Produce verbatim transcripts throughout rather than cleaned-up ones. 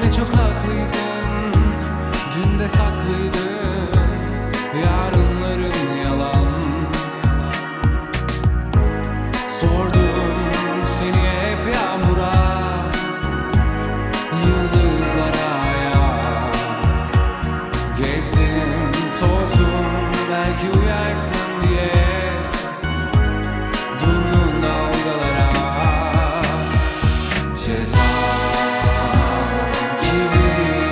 Ne çok haklıydın, dün de saklıydın yarınların yalan. Sordum seni hep yağmura, yıldızlara ya. Gezdim tozdum belki uyarsın diye, durdun dalgalara. Ceza gibi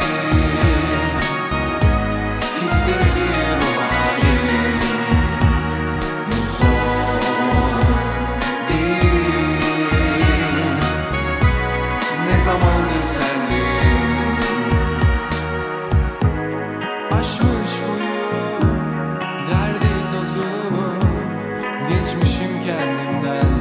hislerim halim, bu son değil. Ne zamandır sendeyim, aşmış boyu derdi tozumu, geçmişim kendimden.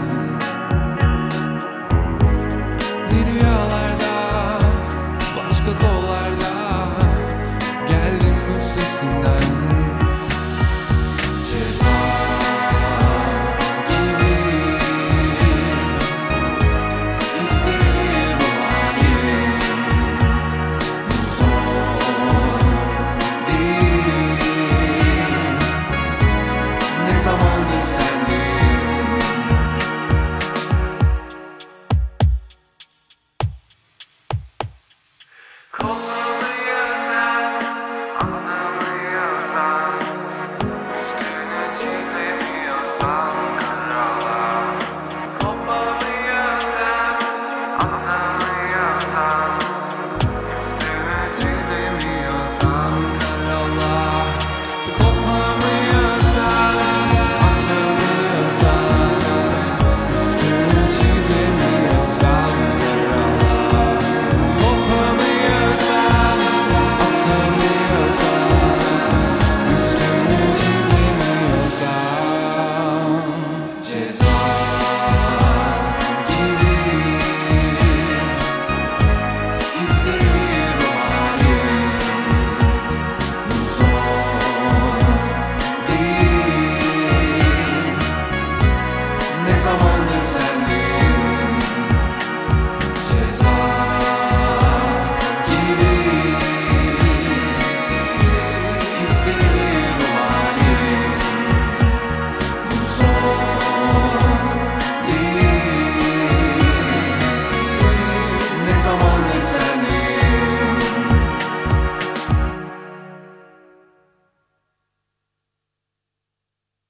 Ne rüyalarda, başka kollarda geldim üstesinden. Ceza gibi hislerim halim, bu son değil. Ne zamandır sendeyim. Kollar